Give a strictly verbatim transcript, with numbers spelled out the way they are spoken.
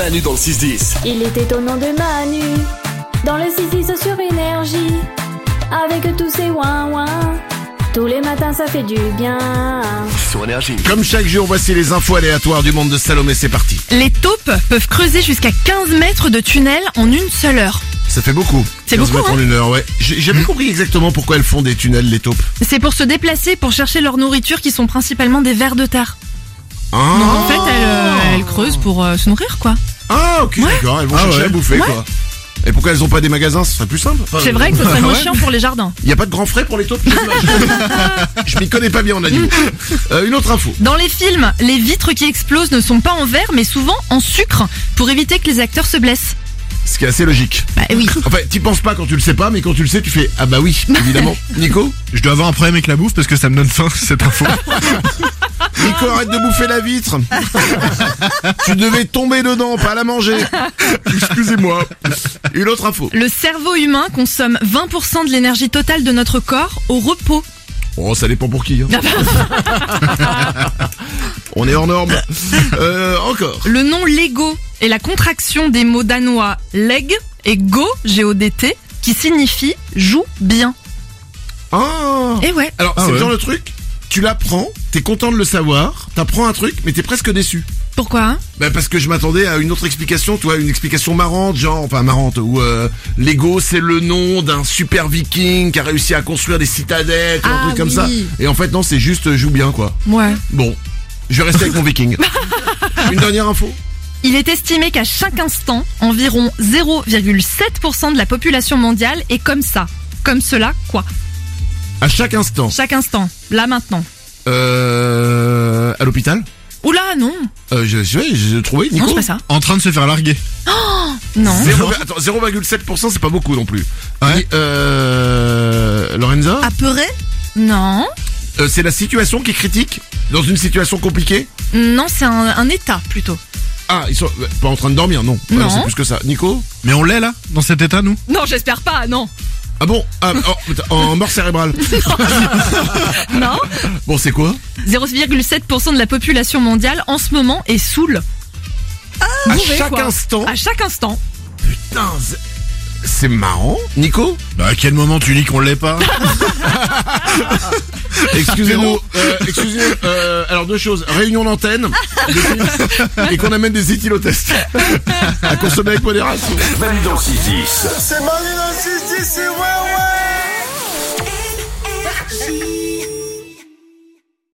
Manu dans le six dix. Il était au nom de Manu, dans le six dix sur Énergie, avec tous ses ouin-ouin. Tous les matins ça fait du bien. Sur Énergie. Comme chaque jour, voici les infos aléatoires du monde de Salomé, c'est parti. Les taupes peuvent creuser jusqu'à quinze mètres de tunnel en une seule heure. Ça fait beaucoup. C'est quinze beaucoup, mètres hein. en une heure, ouais. J'ai jamais compris exactement pourquoi elles font des tunnels, les taupes. C'est pour se déplacer, pour chercher leur nourriture qui sont principalement des vers de terre. Ah, Donc en fait, elles, euh, elles creusent pour euh, se nourrir, quoi. ah ok, Ouais. d'accord, elles vont Ah, chercher ouais. à bouffer, Ouais. quoi. Et pourquoi elles ont pas des magasins? Ce serait plus simple. Enfin, C'est vrai que ce serait euh, moins ouais. chiant pour les jardins. Y a pas de grand frais pour les taupes? Je m'y connais pas bien en animaux. Euh, une autre info. Dans les films, les vitres qui explosent ne sont pas en verre, mais souvent en sucre, pour éviter que les acteurs se blessent. Ce qui est assez logique. Bah oui. Enfin, t'y penses pas quand tu le sais pas, mais quand tu le sais, tu fais ah bah oui, évidemment. Nico? Je dois avoir un problème avec la bouffe parce que ça me donne faim, cette info. Nico, arrête de bouffer la vitre. Tu devais tomber dedans, pas la manger. Excusez-moi. Une autre info. Le cerveau humain consomme vingt pour cent de l'énergie totale de notre corps au repos. Oh, ça dépend pour qui. Hein. On est hors norme. Euh, encore. Le nom Lego est la contraction des mots danois leg et go, G O D T, qui signifie joue bien. Ah. Et ouais. Alors, Ah c'est ouais. le genre de truc, tu l'apprends, t'es content de le savoir, t'apprends un truc, mais t'es presque déçu. Pourquoi hein? Bah parce que je m'attendais à une autre explication, tu vois, une explication marrante, genre, enfin marrante, où euh, Lego c'est le nom d'un super viking qui a réussi à construire des citadelles, tu vois, un Ah truc comme oui. ça. Et en fait non, c'est juste euh, joue bien quoi. Ouais. Bon, je vais rester avec mon viking. Une dernière info. Il est estimé qu'à chaque instant, environ zéro virgule sept pour cent de la population mondiale est comme ça. Comme cela, quoi? À chaque instant. Chaque instant. Là, maintenant. Euh, à l'hôpital. Oula, non. Euh, je, je, j'ai trouvé, Nico. Non, c'est pas ça. En train de se faire larguer. Non. Zéro- attends, zéro virgule sept pour cent c'est pas beaucoup non plus. Ouais. Et, euh, Lorenza, Apeuré? Non. euh, c'est la situation qui est critique dans une situation compliquée. Non, c'est un, un état, plutôt. Ah, ils sont euh, pas en train de dormir, non. Non. Euh, c'est plus que ça. Nico. Mais on l'est là, dans cet état, nous. Non, j'espère pas, non. Ah bon, ah, oh, putain, en mort cérébrale. Non. Bon, c'est quoi? zéro virgule sept pour cent de la population mondiale, en ce moment, est saoule. À Bourré, chaque quoi. instant. À chaque instant. Putain, c'est- c'est marrant. Nico, Bah, à quel moment tu dis qu'on l'est pas? excusez-nous. Euh, excusez. Euh, alors deux choses. Réunion d'antenne depuis- et qu'on amène des éthylotestes à consommer avec modération. Manu dans le six dix. C'est Manu dans le six dix, c'est ouais ouais.